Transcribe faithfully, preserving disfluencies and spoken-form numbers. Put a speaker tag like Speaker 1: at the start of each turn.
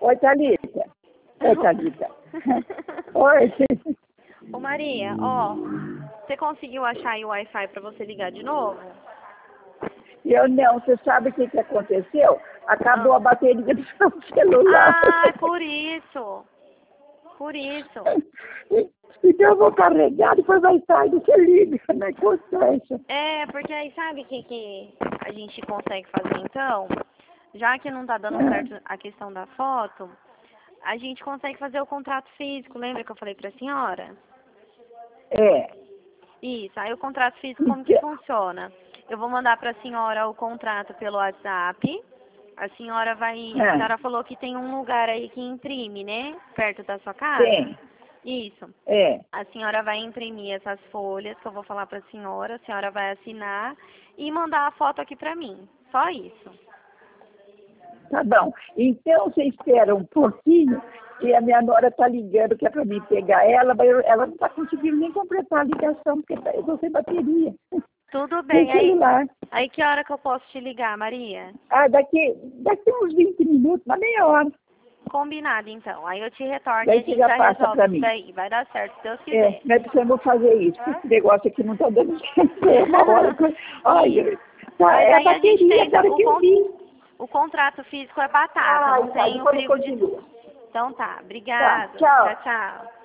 Speaker 1: Oi, Thalita. Oi, Thalita. Oi.
Speaker 2: Ô Maria, ó, você conseguiu achar aí o Wi-Fi pra você ligar de novo?
Speaker 1: Eu não, você sabe o que, que aconteceu? Acabou
Speaker 2: Ah.
Speaker 1: a bateria do seu celular.
Speaker 2: Ah, por isso. Por isso.
Speaker 1: Então eu vou carregar, depois vai sair e você liga, né? Constância.
Speaker 2: É, porque aí sabe o que, que a gente consegue fazer então? Já que não tá dando
Speaker 1: Ah.
Speaker 2: certo a questão da foto, a gente consegue fazer o contrato físico, lembra que eu falei pra senhora?
Speaker 1: É.
Speaker 2: Isso, aí o contrato físico como que funciona? Eu vou mandar pra senhora o contrato pelo WhatsApp. A senhora vai. A
Speaker 1: Ah.
Speaker 2: senhora falou que tem um lugar aí que imprime, né? Perto da sua casa?
Speaker 1: Tem.
Speaker 2: Isso.
Speaker 1: É.
Speaker 2: A senhora vai imprimir essas folhas que eu vou falar pra senhora, a senhora vai assinar e mandar a foto aqui pra mim. Só isso.
Speaker 1: Tá bom. Então você espera um pouquinho, que a minha nora tá ligando, que é para mim pegar ela, mas eu- ela não tá conseguindo nem completar a ligação, porque tá- eu tô sem bateria.
Speaker 2: Tudo
Speaker 1: Sem
Speaker 2: bem. Aí,
Speaker 1: celular.
Speaker 2: aí que hora que eu posso te ligar, Maria?
Speaker 1: Ah, daqui, daqui uns vinte minutos, uma meia hora.
Speaker 2: Combinado, então. Aí eu te retorno e
Speaker 1: Daí
Speaker 2: a
Speaker 1: você
Speaker 2: gente
Speaker 1: já
Speaker 2: já
Speaker 1: passa
Speaker 2: resolve
Speaker 1: para
Speaker 2: isso
Speaker 1: mim.
Speaker 2: daí. Vai dar certo, se Deus
Speaker 1: É,
Speaker 2: quiser.
Speaker 1: nós precisamos fazer isso, porque esse negócio aqui não tá dando certo. É uma hora que... Ai,
Speaker 2: Isso.
Speaker 1: tá,
Speaker 2: Mas
Speaker 1: é a
Speaker 2: aí a gente
Speaker 1: bateria,
Speaker 2: tenta.
Speaker 1: agora
Speaker 2: O,
Speaker 1: que eu
Speaker 2: con...
Speaker 1: vi.
Speaker 2: o contrato físico é batata,
Speaker 1: Ai,
Speaker 2: não
Speaker 1: tá,
Speaker 2: tem o
Speaker 1: depois eu
Speaker 2: perigo de.
Speaker 1: continuo.
Speaker 2: Então tá,
Speaker 1: Tá,
Speaker 2: obrigado.
Speaker 1: tchau.
Speaker 2: Tchau, tchau.